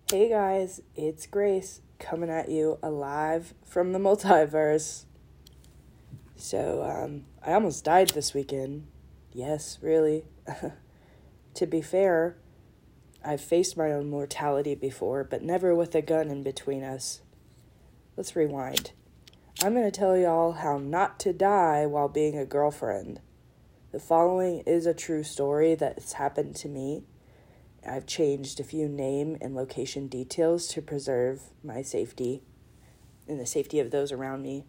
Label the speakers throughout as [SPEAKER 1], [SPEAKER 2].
[SPEAKER 1] Hey guys, it's Grace coming at you alive from the multiverse. I almost died this weekend. Yes, really. To be fair, I've faced my own mortality before, but never with a gun in between us. Let's rewind. I'm going to tell y'all how not to die while being a girlfriend. The following is a true story that's happened to me. I've changed a few name and location details to preserve my safety and the safety of those around me.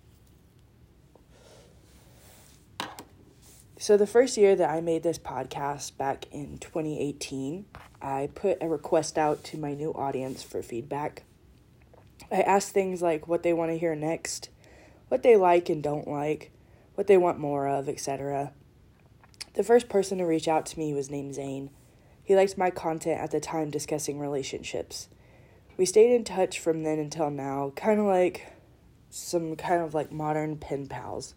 [SPEAKER 1] So the first year that I made this podcast back in 2018, I put a request out to my new audience for feedback. I asked things like what they want to hear next, what they like and don't like, what they want more of, etc. The first person to reach out to me was named Zane. He liked my content at the time discussing relationships. We stayed in touch from then until now, kind of like modern pen pals.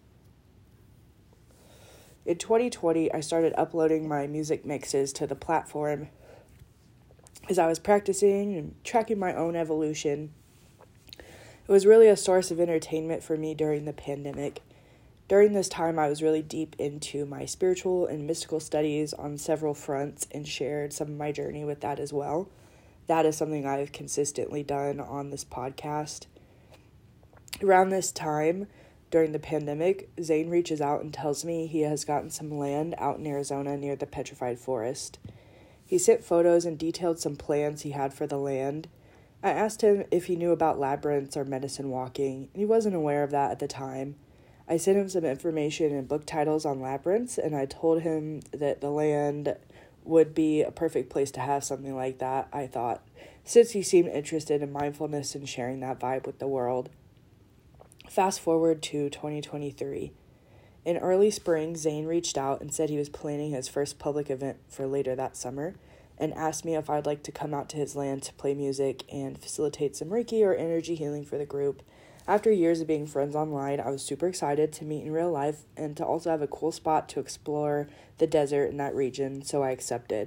[SPEAKER 1] In 2020, I started uploading my music mixes to the platform as I was practicing and tracking my own evolution. It was really a source of entertainment for me during the pandemic. During this time, I was really deep into my spiritual and mystical studies on several fronts and shared some of my journey with that as well. That is something I've consistently done on this podcast. Around this time, during the pandemic, Zane reaches out and tells me he has gotten some land out in Arizona near the Petrified Forest. He sent photos and detailed some plans he had for the land. I asked him if he knew about labyrinths or medicine walking, and he wasn't aware of that at the time. I sent him some information and book titles on labyrinths, and I told him that the land would be a perfect place to have something like that, I thought, since he seemed interested in mindfulness and sharing that vibe with the world. Fast forward to 2023. In early spring, Zane reached out and said he was planning his first public event for later that summer, and asked me if I'd like to come out to his land to play music and facilitate some Reiki or energy healing for the group. After years of being friends online, I was super excited to meet in real life and to also have a cool spot to explore the desert in that region, so I accepted.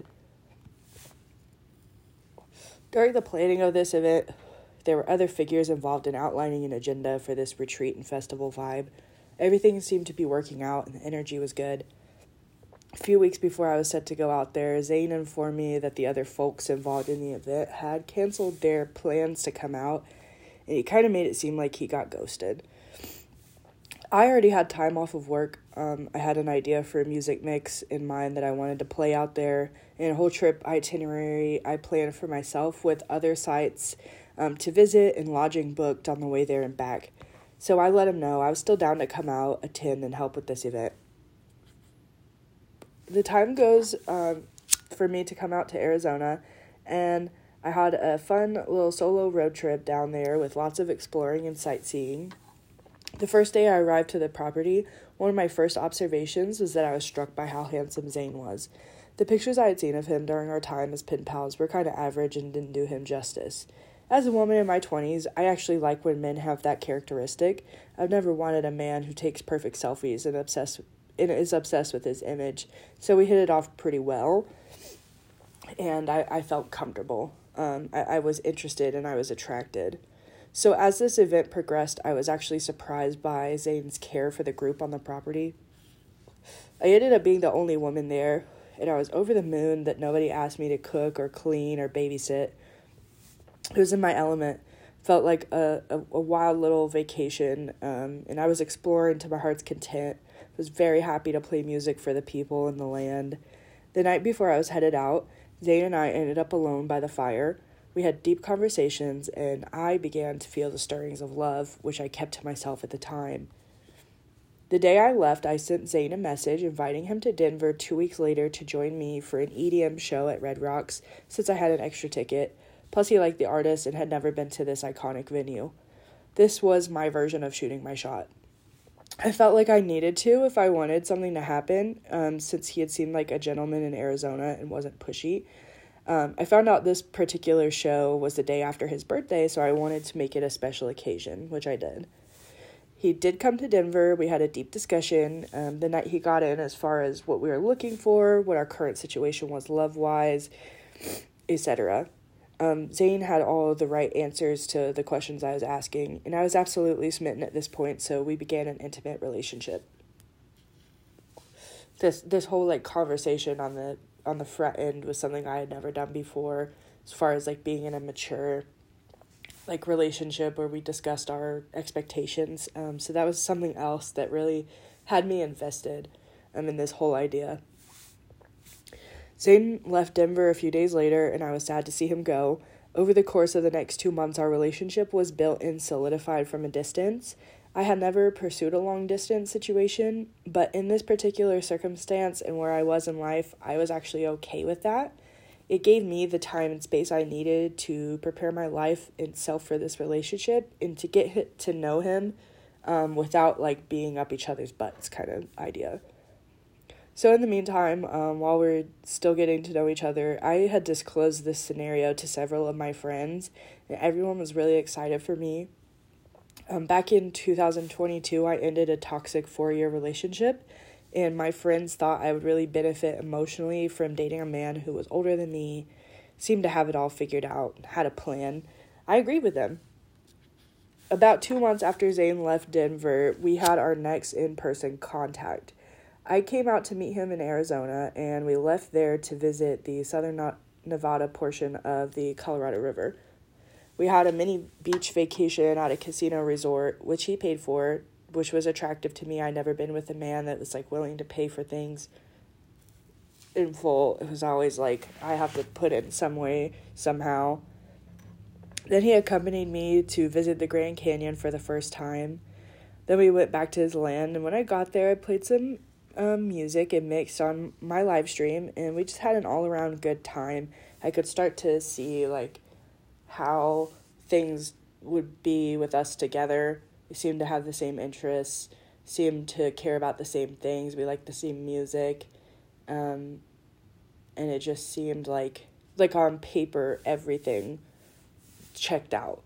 [SPEAKER 1] During the planning of this event, there were other figures involved in outlining an agenda for this retreat and festival vibe. Everything seemed to be working out and the energy was good. A few weeks before I was set to go out there, Zane informed me that the other folks involved in the event had canceled their plans to come out, and he kind of made it seem like he got ghosted. I already had time off of work. I had an idea for a music mix in mind that I wanted to play out there, and a whole trip itinerary I planned for myself with other sites to visit and lodging booked on the way there and back. So I let him know I was still down to come out, attend, and help with this event. The time goes for me to come out to Arizona, and I had a fun little solo road trip down there with lots of exploring and sightseeing. The first day I arrived to the property, one of my first observations was that I was struck by how handsome Zane was. The pictures I had seen of him during our time as pen pals were kind of average and didn't do him justice. As a woman in my 20s, I actually like when men have that characteristic. I've never wanted a man who takes perfect selfies and is obsessed with his image, so we hit it off pretty well, and I felt comfortable. I was interested and I was attracted. So as this event progressed, I was actually surprised by Zane's care for the group on the property. I ended up being the only woman there, and I was over the moon that nobody asked me to cook or clean or babysit. It was in my element. Felt like a wild little vacation, and I was exploring to my heart's content. Was very happy to play music for the people and the land. The night before I was headed out, Zane and I ended up alone by the fire. We had deep conversations, and I began to feel the stirrings of love, which I kept to myself at the time. The day I left, I sent Zane a message inviting him to Denver 2 weeks later to join me for an EDM show at Red Rocks, since I had an extra ticket. Plus, he liked the artist and had never been to this iconic venue. This was my version of shooting my shot. I felt like I needed to if I wanted something to happen, since he had seemed like a gentleman in Arizona and wasn't pushy. I found out this particular show was the day after his birthday, so I wanted to make it a special occasion, which I did. He did come to Denver. We had a deep discussion the night he got in as far as what we were looking for, what our current situation was love-wise, etc. Zane had all the right answers to the questions I was asking, and I was absolutely smitten at this point, so we began an intimate relationship. This whole like conversation on the front end was something I had never done before, as far as like being in a mature like relationship where we discussed our expectations. So that was something else that really had me invested in this whole idea. Zane left Denver a few days later, and I was sad to see him go. Over the course of the next 2 months, our relationship was built and solidified from a distance. I had never pursued a long-distance situation, but in this particular circumstance and where I was in life, I was actually okay with that. It gave me the time and space I needed to prepare my life itself for this relationship and to get to know him without, like, being up each other's butts kind of idea. So in the meantime, while we're still getting to know each other, I had disclosed this scenario to several of my friends, and everyone was really excited for me. Back in 2022, I ended a toxic 4-year relationship, and my friends thought I would really benefit emotionally from dating a man who was older than me, seemed to have it all figured out, had a plan. I agreed with them. About 2 months after Zane left Denver, we had our next in-person contact. I came out to meet him in Arizona, and we left there to visit the southern Nevada portion of the Colorado River. We had a mini beach vacation at a casino resort, which he paid for, which was attractive to me. I'd never been with a man that was, like, willing to pay for things in full. It was always, like, I have to put in some way, somehow. Then he accompanied me to visit the Grand Canyon for the first time. Then we went back to his land, and when I got there, I played some music and mixed on my live stream, and we just had an all-around good time. I could start to see, like, how things would be with us together. We seemed to have the same interests, seemed to care about the same things. We liked the same music, and it just seemed like on paper everything checked out.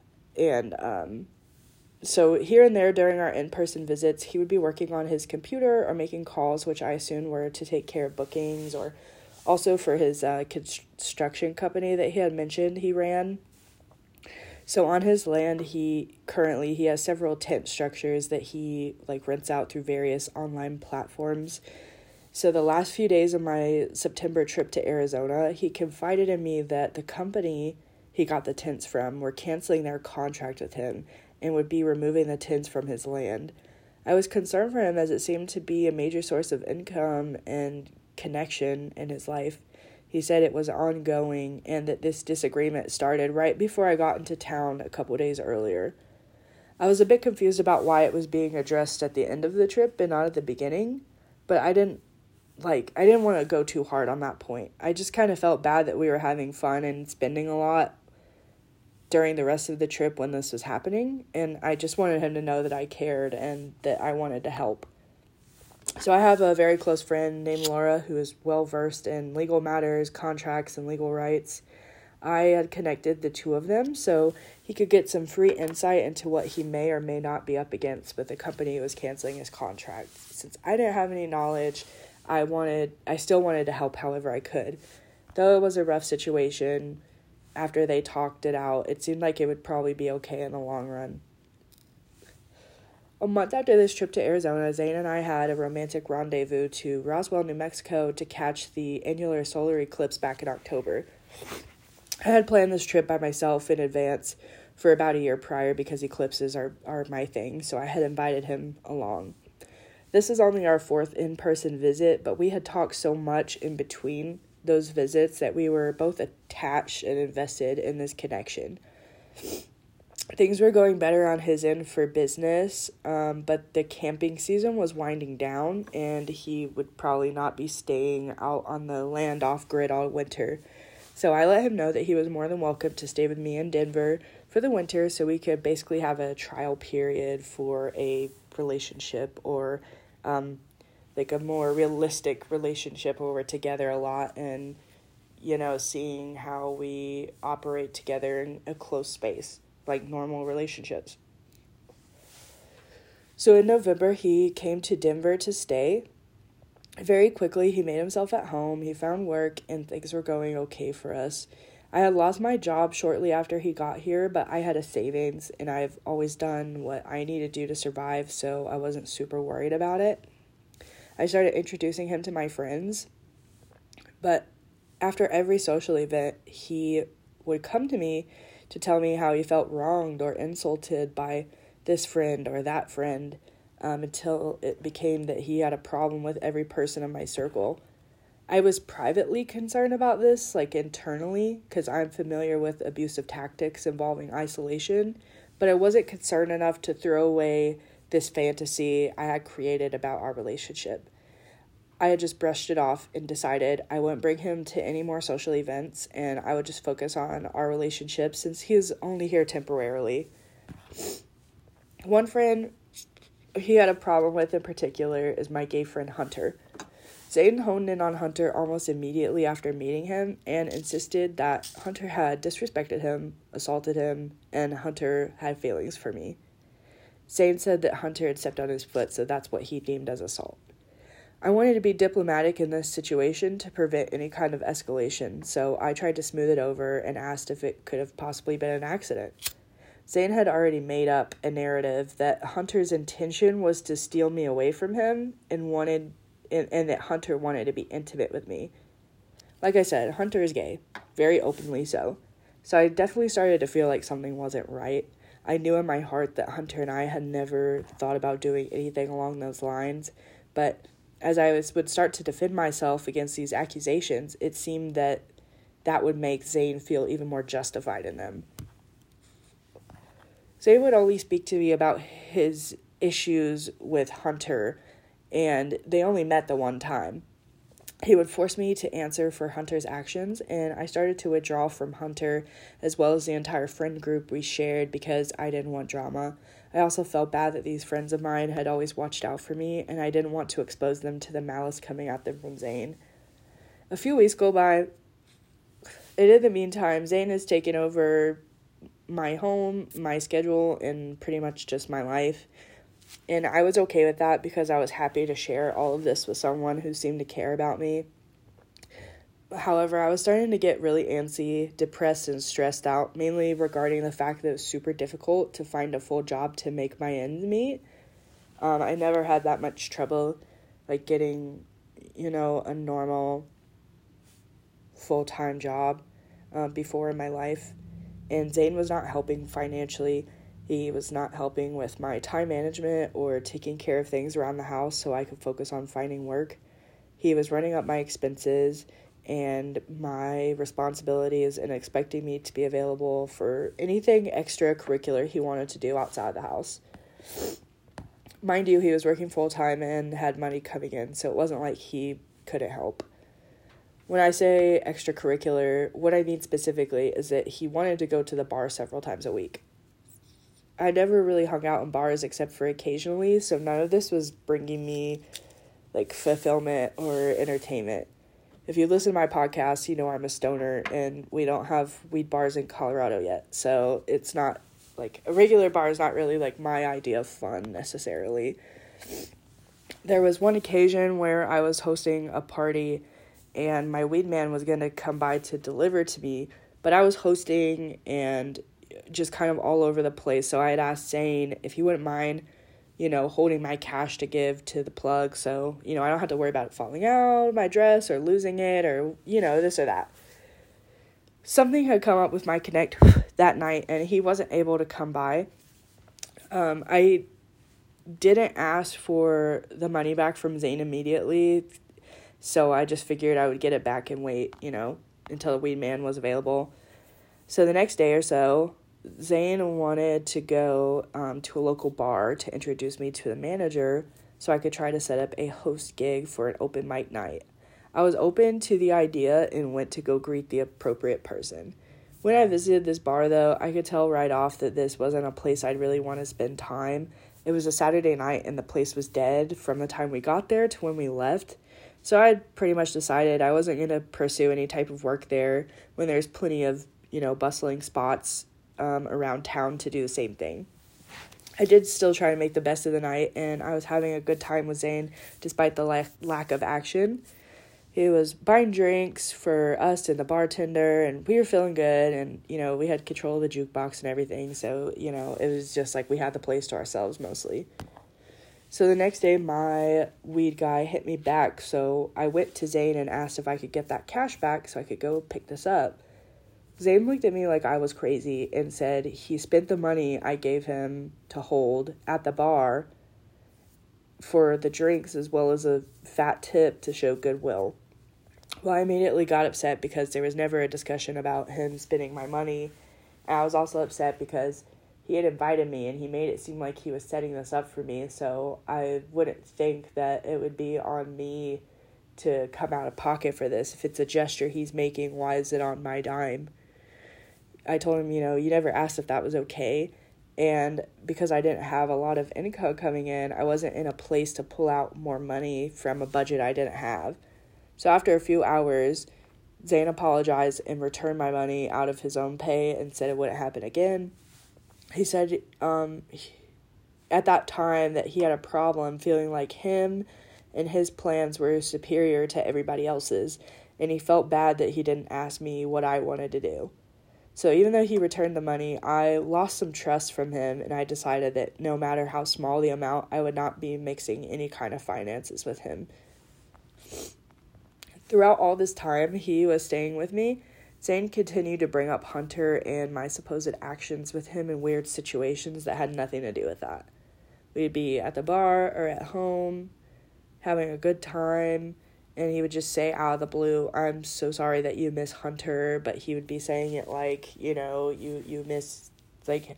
[SPEAKER 1] And so here and there during our in-person visits, he would be working on his computer or making calls, which I assumed were to take care of bookings or also for his construction company that he had mentioned he ran. So on his land, he has several tent structures that he like rents out through various online platforms. So the last few days of my September trip to Arizona, he confided in me that the company he got the tents from were canceling their contract with him and would be removing the tents from his land. I was concerned for him as it seemed to be a major source of income and connection in his life. He said it was ongoing and that this disagreement started right before I got into town a couple days earlier. I was a bit confused about why it was being addressed at the end of the trip and not at the beginning, but I didn't want to go too hard on that point. I just kind of felt bad that we were having fun and spending a lot during the rest of the trip when this was happening, and I just wanted him to know that I cared and that I wanted to help. So I have a very close friend named Laura who is well-versed in legal matters, contracts, and legal rights. I had connected the two of them so he could get some free insight into what he may or may not be up against with the company who was canceling his contract. Since I didn't have any knowledge, I still wanted to help however I could. Though it was a rough situation, after they talked it out, it seemed like it would probably be okay in the long run. A month after this trip to Arizona, Zane and I had a romantic rendezvous to Roswell, New Mexico to catch the annular solar eclipse back in October. I had planned this trip by myself in advance for about a year prior because eclipses are my thing, so I had invited him along. This is only our 4th in-person visit, but we had talked so much in between those visits that we were both attached and invested in this connection. Things were going better on his end for business, but the camping season was winding down, and he would probably not be staying out on the land off-grid all winter. So I let him know that he was more than welcome to stay with me in Denver for the winter so we could basically have a trial period for a relationship or like a more realistic relationship where we're together a lot and, seeing how we operate together in a close space, like normal relationships. So in November, he came to Denver to stay. Very quickly, he made himself at home, he found work, and things were going okay for us. I had lost my job shortly after he got here, but I had a savings and I've always done what I need to do to survive, so I wasn't super worried about it. I started introducing him to my friends, but after every social event, he would come to me to tell me how he felt wronged or insulted by this friend or that friend, until it became that he had a problem with every person in my circle. I was privately concerned about this, like internally, because I'm familiar with abusive tactics involving isolation, but I wasn't concerned enough to throw away this fantasy I had created about our relationship. I had just brushed it off and decided I wouldn't bring him to any more social events, and I would just focus on our relationship since he was only here temporarily. One friend he had a problem with in particular is my gay friend Hunter. Zane honed in on Hunter almost immediately after meeting him and insisted that Hunter had disrespected him, assaulted him, and Hunter had feelings for me. Zane said that Hunter had stepped on his foot, so that's what he deemed as assault. I wanted to be diplomatic in this situation to prevent any kind of escalation, so I tried to smooth it over and asked if it could have possibly been an accident. Zane had already made up a narrative that Hunter's intention was to steal me away from him and that Hunter wanted to be intimate with me. Like I said, Hunter is gay, very openly so. So I definitely started to feel like something wasn't right. I knew in my heart that Hunter and I had never thought about doing anything along those lines, but as I would start to defend myself against these accusations, it seemed that would make Zane feel even more justified in them. Zane would only speak to me about his issues with Hunter, and they only met the one time. He would force me to answer for Hunter's actions, and I started to withdraw from Hunter as well as the entire friend group we shared because I didn't want drama. I also felt bad that these friends of mine had always watched out for me, and I didn't want to expose them to the malice coming at them from Zane. A few weeks go by, and in the meantime, Zane has taken over my home, my schedule, and pretty much just my life. And I was okay with that because I was happy to share all of this with someone who seemed to care about me. However, I was starting to get really antsy, depressed, and stressed out, mainly regarding the fact that it was super difficult to find a full job to make my ends meet. I never had that much trouble, like, getting, a normal full-time job before in my life. And Zane was not helping financially. He was not helping with my time management or taking care of things around the house so I could focus on finding work. He was running up my expenses and my responsibilities and expecting me to be available for anything extracurricular he wanted to do outside the house. Mind you, he was working full-time and had money coming in, so it wasn't like he couldn't help. When I say extracurricular, what I mean specifically is that he wanted to go to the bar several times a week. I never really hung out in bars except for occasionally, so none of this was bringing me, fulfillment or entertainment. If you listen to my podcast, you know I'm a stoner, and we don't have weed bars in Colorado yet, so it's not, a regular bar is not really, my idea of fun, necessarily. There was one occasion where I was hosting a party, and my weed man was going to come by to deliver to me, but I was hosting and just kind of all over the place, so I had asked Zane if he wouldn't mind, holding my cash to give to the plug, so, I don't have to worry about it falling out of my dress or losing it or, this or that. Something had come up with my Connect that night, and he wasn't able to come by. I didn't ask for the money back from Zane immediately, so I just figured I would get it back and wait, until the weed man was available. So the next day or so, Zane wanted to go to a local bar to introduce me to the manager so I could try to set up a host gig for an open mic night. I was open to the idea and went to go greet the appropriate person. When I visited this bar, though, I could tell right off that this wasn't a place I'd really want to spend time. It was a Saturday night and the place was dead from the time we got there to when we left. So I had pretty much decided I wasn't going to pursue any type of work there when there's plenty of, bustling spots around town to do the same thing. I did still try to make the best of the night, and I was having a good time with Zane despite the lack of action. He was buying drinks for us and the bartender, and we were feeling good, and, we had control of the jukebox and everything, so, it was just like we had the place to ourselves mostly. So the next day, my weed guy hit me back, so I went to Zane and asked if I could get that cash back so I could go pick this up. Zane looked at me like I was crazy and said he spent the money I gave him to hold at the bar for the drinks as well as a fat tip to show goodwill. Well, I immediately got upset because there was never a discussion about him spending my money. And I was also upset because he had invited me and he made it seem like he was setting this up for me, so I wouldn't think that it would be on me to come out of pocket for this. If it's a gesture he's making, why is it on my dime? I told him, you never asked if that was okay. And because I didn't have a lot of income coming in, I wasn't in a place to pull out more money from a budget I didn't have. So after a few hours, Zane apologized and returned my money out of his own pay and said it wouldn't happen again. He said at that time that he had a problem feeling like him and his plans were superior to everybody else's, and he felt bad that he didn't ask me what I wanted to do. So even though he returned the money, I lost some trust from him, and I decided that no matter how small the amount, I would not be mixing any kind of finances with him. Throughout all this time he was staying with me, Zane continued to bring up Hunter and my supposed actions with him in weird situations that had nothing to do with that. We'd be at the bar or at home, having a good time, and he would just say out of the blue, "I'm so sorry that you miss Hunter," but he would be saying it like, you miss, like,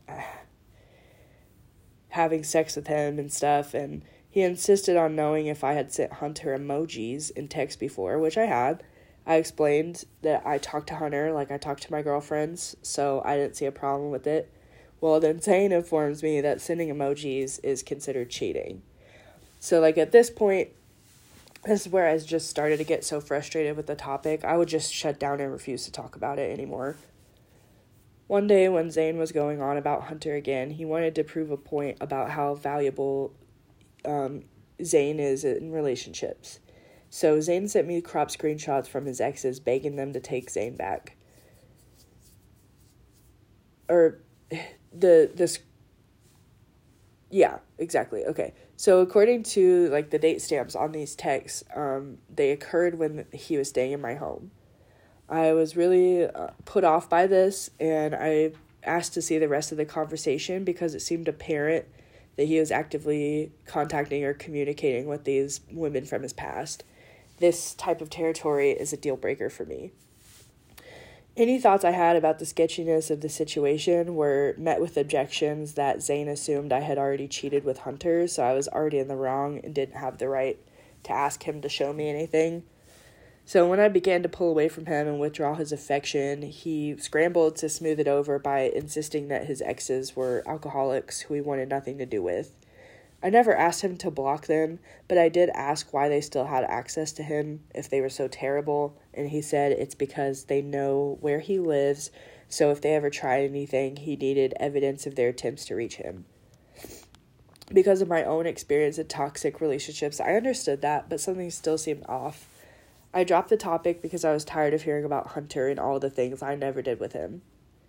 [SPEAKER 1] having sex with him and stuff, and he insisted on knowing if I had sent Hunter emojis in text before, which I had. I explained that I talked to Hunter like I talked to my girlfriends, so I didn't see a problem with it. Well, then Zane informs me that sending emojis is considered cheating. So, at this point, this is where I just started to get so frustrated with the topic, I would just shut down and refuse to talk about it anymore. One day when Zane was going on about Hunter again, he wanted to prove a point about how valuable Zane is in relationships. So Zane sent me crop screenshots from his exes begging them to take Zane back. Yeah, exactly. Okay. So according to the date stamps on these texts, they occurred when he was staying in my home. I was really put off by this, and I asked to see the rest of the conversation because it seemed apparent that he was actively contacting or communicating with these women from his past. This type of territory is a deal breaker for me. Any thoughts I had about the sketchiness of the situation were met with objections that Zane assumed I had already cheated with Hunter, so I was already in the wrong and didn't have the right to ask him to show me anything. So when I began to pull away from him and withdraw his affection, he scrambled to smooth it over by insisting that his exes were alcoholics who he wanted nothing to do with. I never asked him to block them, but I did ask why they still had access to him if they were so terrible, and he said it's because they know where he lives, so if they ever tried anything, he needed evidence of their attempts to reach him. Because of my own experience in toxic relationships, I understood that, but something still seemed off. I dropped the topic because I was tired of hearing about Hunter and all the things I never did with him.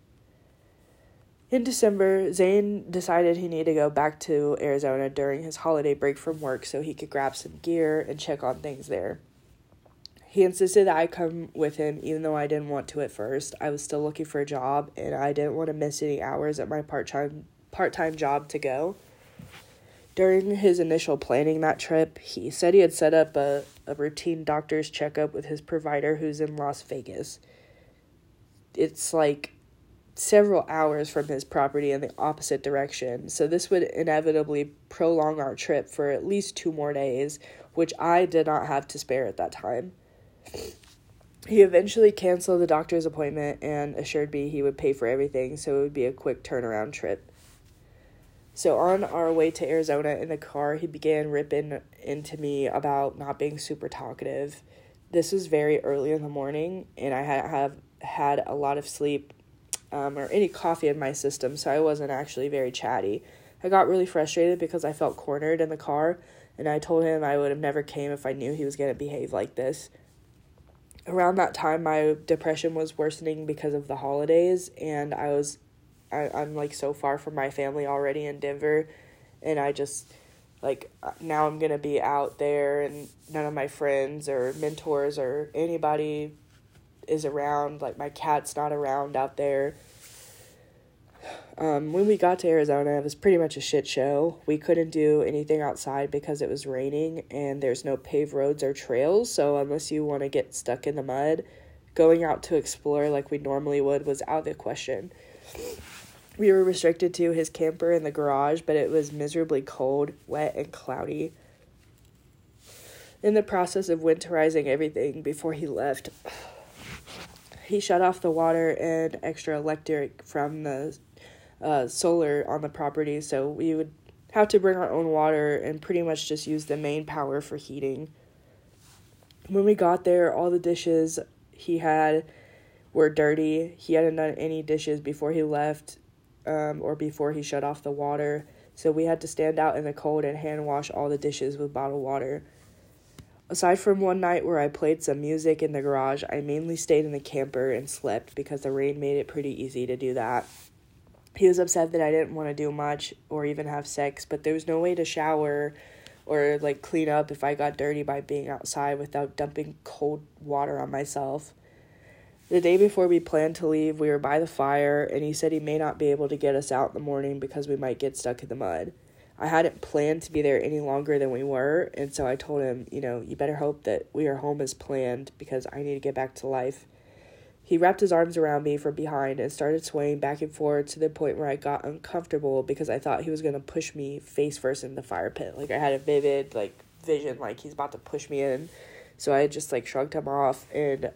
[SPEAKER 1] In December, Zane decided he needed to go back to Arizona during his holiday break from work so he could grab some gear and check on things there. He insisted that I come with him even though I didn't want to at first. I was still looking for a job and I didn't want to miss any hours at my part-time job to go. During his initial planning that trip, he said he had set up a routine doctor's checkup with his provider who's in Las Vegas. It's several hours from his property in the opposite direction, so this would inevitably prolong our trip for at least 2 more days, which I did not have to spare at that time. He eventually canceled the doctor's appointment and assured me he would pay for everything, so it would be a quick turnaround trip. So on our way to Arizona in the car, he began ripping into me about not being super talkative. This was very early in the morning, and I hadn't had a lot of sleep or any coffee in my system, so I wasn't actually very chatty. I got really frustrated because I felt cornered in the car, and I told him I would have never came if I knew he was going to behave like this. Around that time, my depression was worsening because of the holidays, and I'm like so far from my family already in Denver, and I just, like, now I'm gonna be out there, and none of my friends or mentors or anybody is around. Like, my cat's not around out there. When we got to Arizona, it was pretty much a shit show. We couldn't do anything outside because it was raining and there's no paved roads or trails, so unless you want to get stuck in the mud, going out to explore like we normally would was out of the question. We were restricted to his camper in the garage, but it was miserably cold, wet, and cloudy. In the process of winterizing everything before he left, he shut off the water and extra electric from the solar on the property, so we would have to bring our own water and pretty much just use the main power for heating. When we got there, all the dishes he had were dirty. He hadn't done any dishes before he left, or before he shut off the water, so we had to stand out in the cold and hand wash all the dishes with bottled water. Aside from one night where I played some music in the garage, I mainly stayed in the camper and slept because the rain made it pretty easy to do that. He was upset that I didn't want to do much or even have sex, but there was no way to shower or like clean up if I got dirty by being outside without dumping cold water on myself. The day before we planned to leave, we were by the fire, and he said he may not be able to get us out in the morning because we might get stuck in the mud. I hadn't planned to be there any longer than we were, and so I told him, you better hope that we are home as planned because I need to get back to life. He wrapped his arms around me from behind and started swaying back and forth to the point where I got uncomfortable because I thought he was going to push me face first in the fire pit. Like, I had a vivid, vision, like, he's about to push me in. So I just, shrugged him off, and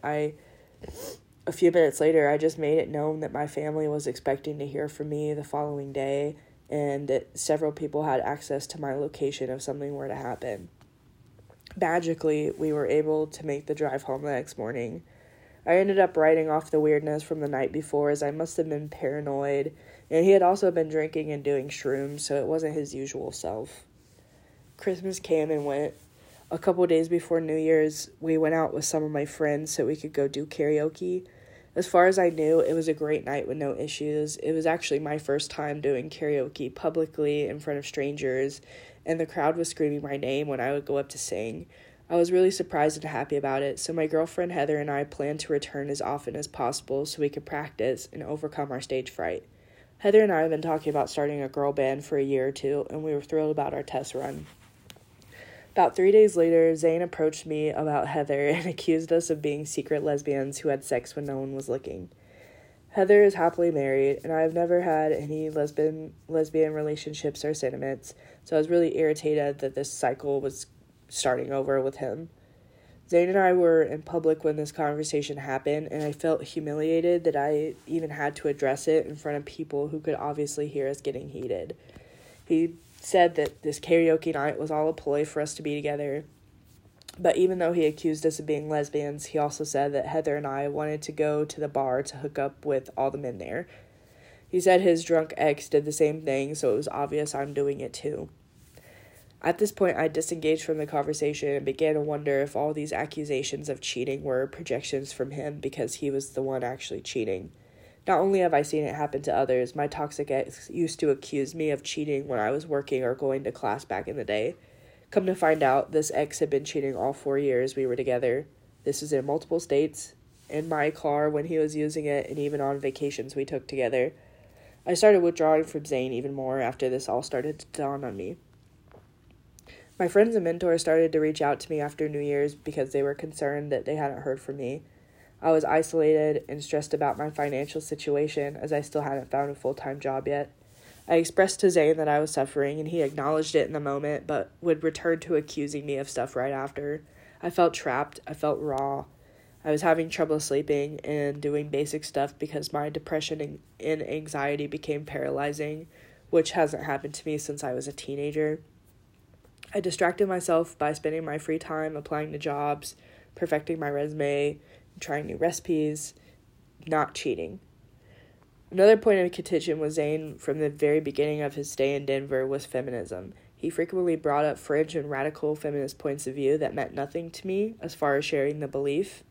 [SPEAKER 1] a few minutes later, I just made it known that my family was expecting to hear from me the following day, and that several people had access to my location if something were to happen. Magically, we were able to make the drive home the next morning. I ended up writing off the weirdness from the night before, as I must have been paranoid, and he had also been drinking and doing shrooms, so it wasn't his usual self. Christmas came and went. A couple days before New Year's, we went out with some of my friends so we could go do karaoke. As far as I knew, it was a great night with no issues. It was actually my first time doing karaoke publicly in front of strangers, and the crowd was screaming my name when I would go up to sing. I was really surprised and happy about it, so my girlfriend Heather and I planned to return as often as possible so we could practice and overcome our stage fright. Heather and I have been talking about starting a girl band for a year or two, and we were thrilled about our test run. About 3 days later, Zane approached me about Heather and accused us of being secret lesbians who had sex when no one was looking. Heather is happily married, and I have never had any lesbian relationships or sentiments, so I was really irritated that this cycle was starting over with him. Zane and I were in public when this conversation happened, and I felt humiliated that I even had to address it in front of people who could obviously hear us getting heated. He said that this karaoke night was all a ploy for us to be together, but even though he accused us of being lesbians, he also said that Heather and I wanted to go to the bar to hook up with all the men there. He said his drunk ex did the same thing, so it was obvious I'm doing it too. At this point, I disengaged from the conversation and began to wonder if all these accusations of cheating were projections from him because he was the one actually cheating. Not only have I seen it happen to others, my toxic ex used to accuse me of cheating when I was working or going to class back in the day. Come to find out, this ex had been cheating all 4 years we were together. This was in multiple states, in my car when he was using it, and even on vacations we took together. I started withdrawing from Zane even more after this all started to dawn on me. My friends and mentors started to reach out to me after New Year's because they were concerned that they hadn't heard from me. I was isolated and stressed about my financial situation as I still hadn't found a full-time job yet. I expressed to Zane that I was suffering, and he acknowledged it in the moment, but would return to accusing me of stuff right after. I felt trapped. I felt raw. I was having trouble sleeping and doing basic stuff because my depression and anxiety became paralyzing, which hasn't happened to me since I was a teenager. I distracted myself by spending my free time applying to jobs, perfecting my resume, trying new recipes, not cheating. Another point of contention with Zane from the very beginning of his stay in Denver was feminism. He frequently brought up fringe and radical feminist points of view that meant nothing to me as far as sharing the belief.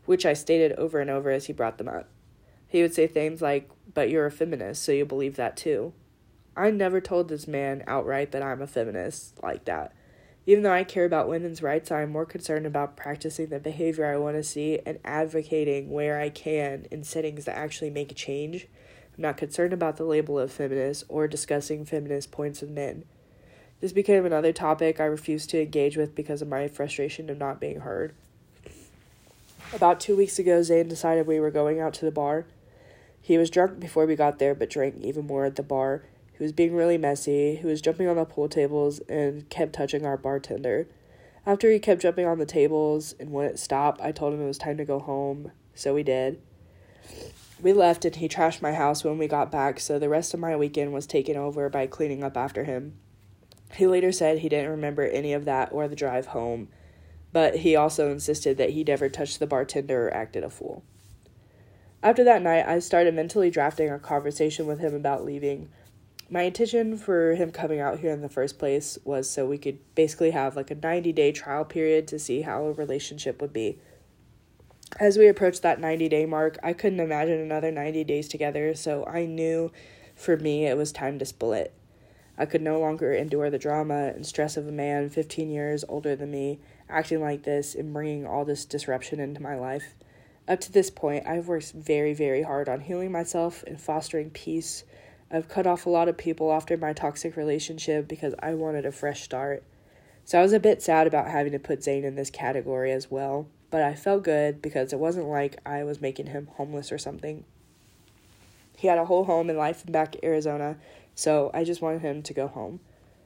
[SPEAKER 1] which I stated over and over as he brought them up. He would say things like, "But you're a feminist, so you believe that too." I never told this man outright that I'm a feminist like that. Even though I care about women's rights, I am more concerned about practicing the behavior I want to see and advocating where I can in settings that actually make a change. I'm not concerned about the label of feminist or discussing feminist points with men. This became another topic I refused to engage with because of my frustration of not being heard. About 2 weeks ago, Zane decided we were going out to the bar. He was drunk before we got there, but drank even more at the bar. He was being really messy. He was jumping on the pool tables and kept touching our bartender. After he kept jumping on the tables and wouldn't stop, I told him it was time to go home, so we did. We left and he trashed my house when we got back, so the rest of my weekend was taken over by cleaning up after him. He later said he didn't remember any of that or the drive home, but he also insisted that he never touched the bartender or acted a fool. After that night, I started mentally drafting a conversation with him about leaving. My intention for him coming out here in the first place was so we could basically have like a 90-day trial period to see how a relationship would be. As we approached that 90-day mark, I couldn't imagine another 90 days together, so I knew for me it was time to split. I could no longer endure the drama and stress of a man 15 years older than me acting like this and bringing all this disruption into my life. Up to this point, I've worked very, very hard on healing myself and fostering peace. I've cut off a lot of people after my toxic relationship because I wanted a fresh start. So I was a bit sad about having to put Zane in this category as well, but I felt good because it wasn't like I was making him homeless or something. He had a whole home and life back in Arizona, so I just wanted him to go home.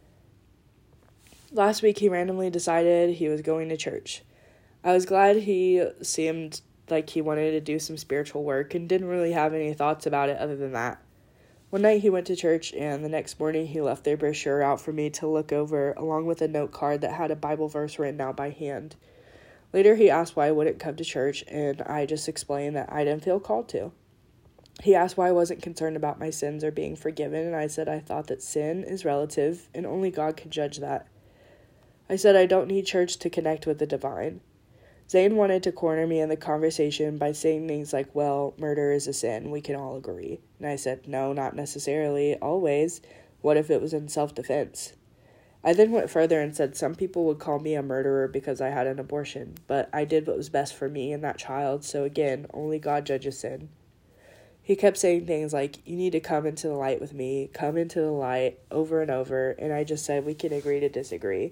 [SPEAKER 1] Last week, he randomly decided he was going to church. I was glad he seemed like he wanted to do some spiritual work and didn't really have any thoughts about it other than that. One night he went to church, and the next morning he left their brochure out for me to look over, along with a note card that had a Bible verse written out by hand. Later he asked why I wouldn't come to church, and I just explained that I didn't feel called to. He asked why I wasn't concerned about my sins or being forgiven, and I said I thought that sin is relative, and only God can judge that. I said I don't need church to connect with the divine. Zane wanted to corner me in the conversation by saying things like, well, murder is a sin, we can all agree. And I said, no, not necessarily, always. What if it was in self-defense? I then went further and said some people would call me a murderer because I had an abortion, but I did what was best for me and that child, so again, only God judges sin. He kept saying things like, you need to come into the light with me, come into the light, over and over, and I just said we can agree to disagree.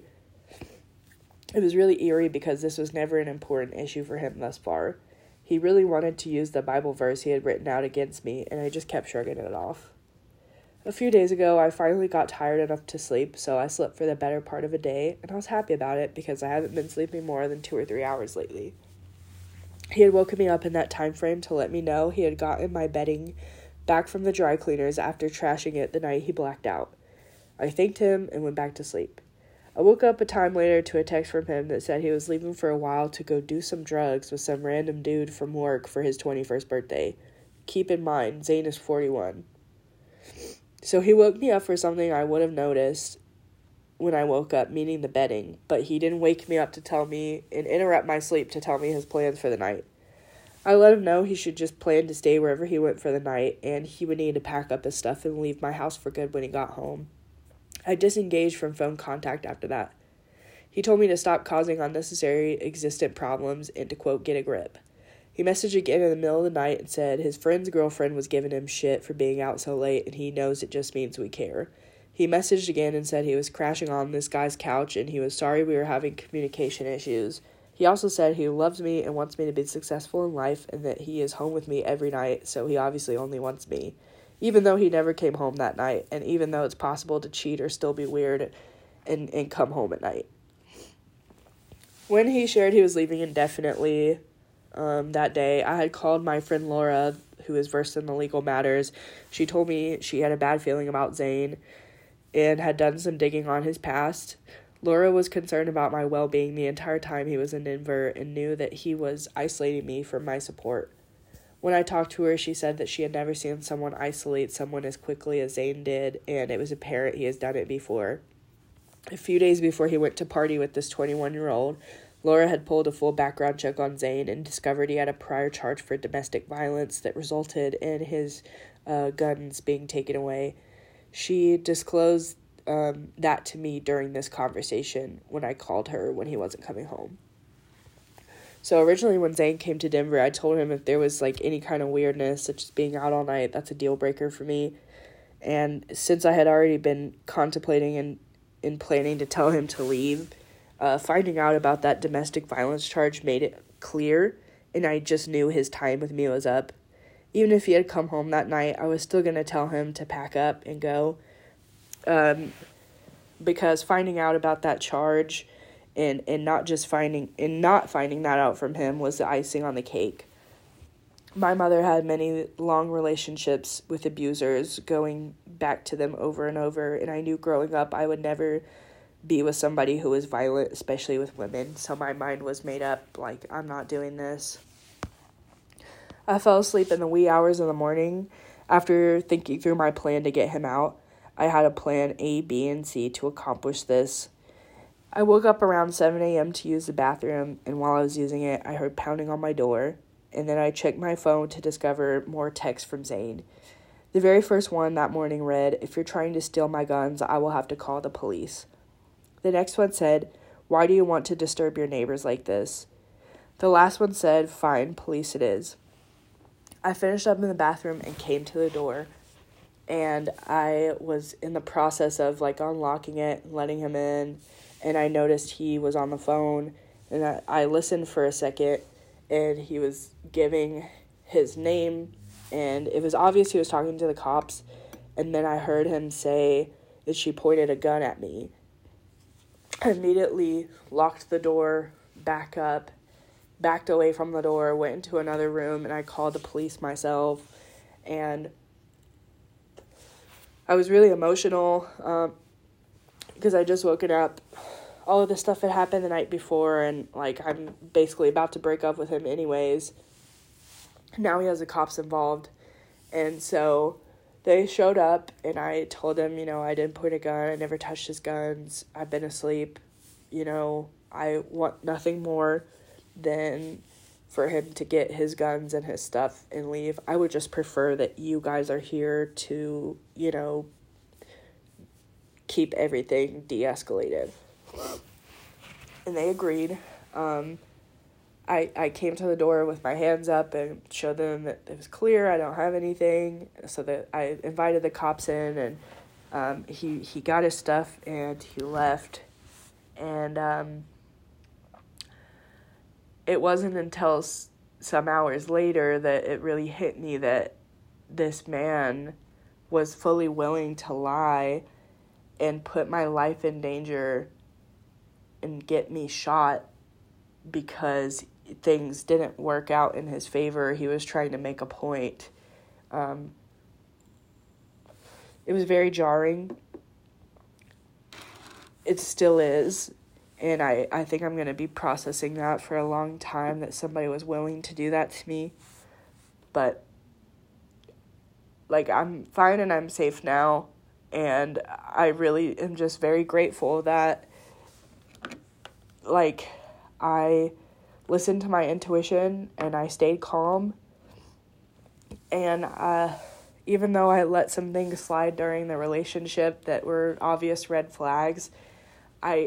[SPEAKER 1] It was really eerie because this was never an important issue for him thus far. He really wanted to use the Bible verse he had written out against me, and I just kept shrugging it off. A few days ago, I finally got tired enough to sleep, so I slept for the better part of a day, and I was happy about it because I haven't been sleeping more than 2 or 3 hours lately. He had woken me up in that time frame to let me know he had gotten my bedding back from the dry cleaners after trashing it the night he blacked out. I thanked him and went back to sleep. I woke up a time later to a text from him that said he was leaving for a while to go do some drugs with some random dude from work for his 21st birthday. Keep in mind, Zane is 41. So he woke me up for something I would have noticed when I woke up, meaning the bedding, but he didn't wake me up to tell me and interrupt my sleep to tell me his plans for the night. I let him know he should just plan to stay wherever he went for the night, and he would need to pack up his stuff and leave my house for good when he got home. I disengaged from phone contact after that. He told me to stop causing unnecessary existent problems and to, quote, get a grip. He messaged again in the middle of the night and said his friend's girlfriend was giving him shit for being out so late and he knows it just means we care. He messaged again and said he was crashing on this guy's couch and he was sorry we were having communication issues. He also said he loves me and wants me to be successful in life and that he is home with me every night, so he obviously only wants me. Even though he never came home that night, and even though it's possible to cheat or still be weird and come home at night. When he shared he was leaving indefinitely that day, I had called my friend Laura, who is versed in the legal matters. She told me she had a bad feeling about Zane and had done some digging on his past. Laura was concerned about my well-being the entire time he was in Denver and knew that he was isolating me from my support. When I talked to her, she said that she had never seen someone isolate someone as quickly as Zane did, and it was apparent he has done it before. A few days before he went to party with this 21-year-old, Laura had pulled a full background check on Zane and discovered he had a prior charge for domestic violence that resulted in his guns being taken away. She disclosed that to me during this conversation when I called her when he wasn't coming home. So originally when Zane came to Denver, I told him if there was like any kind of weirdness, such as being out all night, that's a deal breaker for me. And since I had already been contemplating and planning to tell him to leave, finding out about that domestic violence charge made it clear, and I just knew his time with me was up. Even if he had come home that night, I was still going to tell him to pack up and go. Because finding out about that charge and not finding that out from him was the icing on the cake. My mother had many long relationships with abusers, going back to them over and over, and I knew growing up I would never be with somebody who was violent, especially with women, so my mind was made up, like, I'm not doing this. I fell asleep in the wee hours of the morning. After thinking through my plan to get him out, I had a plan A, B, and C to accomplish this. I woke up around 7 a.m. to use the bathroom, and while I was using it, I heard pounding on my door, and then I checked my phone to discover more texts from Zane. The very first one that morning read, "If you're trying to steal my guns, I will have to call the police." The next one said, "Why do you want to disturb your neighbors like this?" The last one said, "Fine, police it is." I finished up in the bathroom and came to the door, and I was in the process of like unlocking it and letting him in, and I noticed he was on the phone, and I listened for a second, and he was giving his name, and it was obvious he was talking to the cops, and then I heard him say that she pointed a gun at me. I immediately locked the door back up, backed away from the door, went into another room, and I called the police myself, and I was really emotional because I just woken up. All of this stuff had happened the night before, and like I'm basically about to break up with him anyways. Now he has the cops involved, and so they showed up, and I told them, I didn't point a gun, I never touched his guns, I've been asleep, I want nothing more than for him to get his guns and his stuff and leave. I would just prefer that you guys are here to, keep everything de-escalated. And they agreed. I came to the door with my hands up and showed them that it was clear, I don't have anything, so that I invited the cops in, and he got his stuff and he left. And it wasn't until some hours later that it really hit me that this man was fully willing to lie and put my life in danger and get me shot because things didn't work out in his favor. He was trying to make a point. It was very jarring. It still is. And I think I'm going to be processing that for a long time, that somebody was willing to do that to me. But, I'm fine and I'm safe now. And I really am just very grateful that, I listened to my intuition and I stayed calm. And even though I let some things slide during the relationship that were obvious red flags, I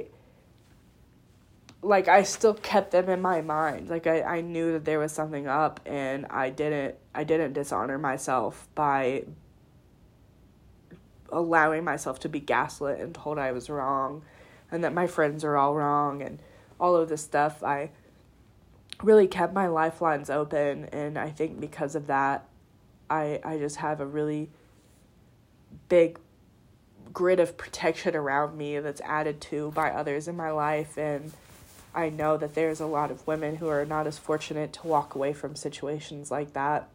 [SPEAKER 1] still kept them in my mind. I knew that there was something up, and I didn't dishonor myself by allowing myself to be gaslit and told I was wrong and that my friends are all wrong and all of this stuff. I really kept my lifelines open, and I think because of that, I just have a really big grid of protection around me that's added to by others in my life, and I know that there's a lot of women who are not as fortunate to walk away from situations like that.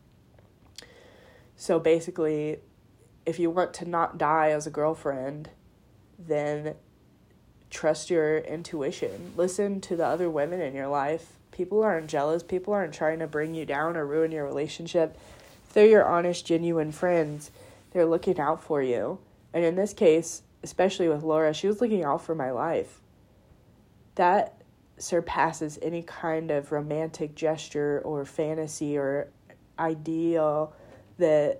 [SPEAKER 1] So basically, if you want to not die as a girlfriend, then trust your intuition. Listen to the other women in your life. People aren't jealous. People aren't trying to bring you down or ruin your relationship. If they're your honest, genuine friends, they're looking out for you. And in this case, especially with Laura, she was looking out for my life. That surpasses any kind of romantic gesture or fantasy or ideal that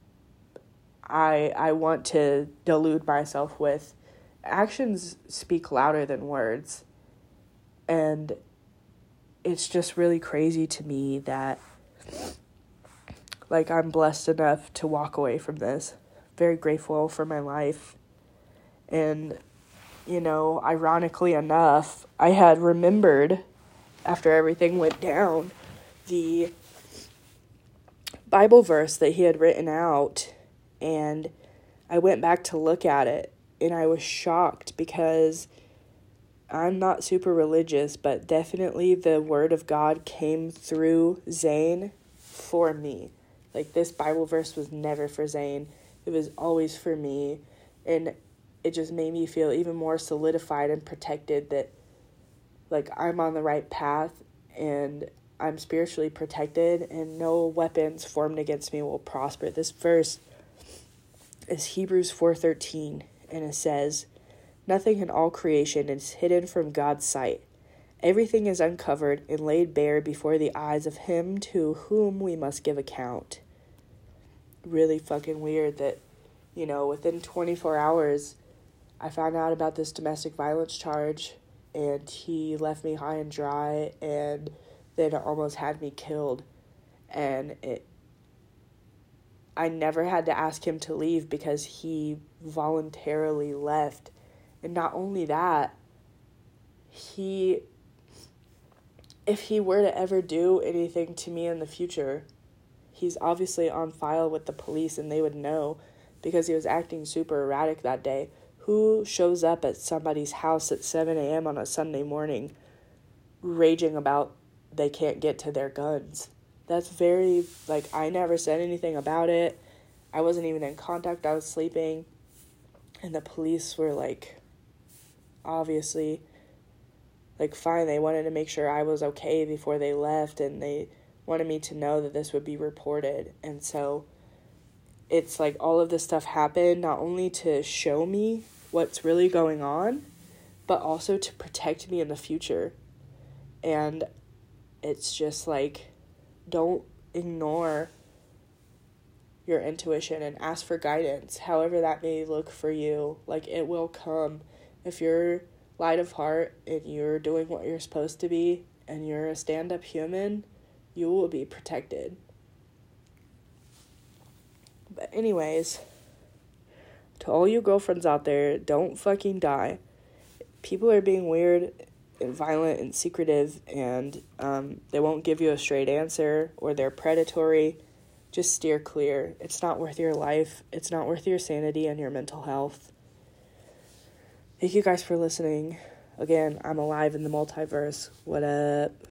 [SPEAKER 1] I want to delude myself with. Actions speak louder than words. And it's just really crazy to me that, like, I'm blessed enough to walk away from this. Very grateful for my life. And, you know, ironically enough, I had remembered, after everything went down, the Bible verse that he had written out, and I went back to look at it, and I was shocked because I'm not super religious, but definitely the word of God came through Zane for me. Like, this Bible verse was never for Zane. It was always for me. And it just made me feel even more solidified and protected that, like, I'm on the right path and I'm spiritually protected and no weapons formed against me will prosper. This verse is Hebrews 4:13, and it says, "Nothing in all creation is hidden from God's sight. Everything is uncovered and laid bare before the eyes of him to whom we must give account." Really fucking weird that, you know, within 24 hours, I found out about this domestic violence charge, and he left me high and dry, and then almost had me killed. And I never had to ask him to leave because he voluntarily left. And not only that, if he were to ever do anything to me in the future, he's obviously on file with the police and they would know because he was acting super erratic that day. Who shows up at somebody's house at 7 a.m. on a Sunday morning raging about they can't get to their guns? That's very, like, I never said anything about it. I wasn't even in contact. I was sleeping. And the police were, like, obviously, like, fine. They wanted to make sure I was okay before they left, and they wanted me to know that this would be reported. And so it's like all of this stuff happened not only to show me what's really going on, but also to protect me in the future. And it's just like, don't ignore your intuition and ask for guidance, however that may look for you. Like, it will come. If you're light of heart and you're doing what you're supposed to be and you're a stand-up human, you will be protected. But anyways, to all you girlfriends out there, don't fucking die. People are being weird and violent and secretive, and they won't give you a straight answer, or they're predatory. Just steer clear. It's not worth your life. It's not worth your sanity and your mental health. Thank you guys for listening. Again, I'm alive in the multiverse. What up?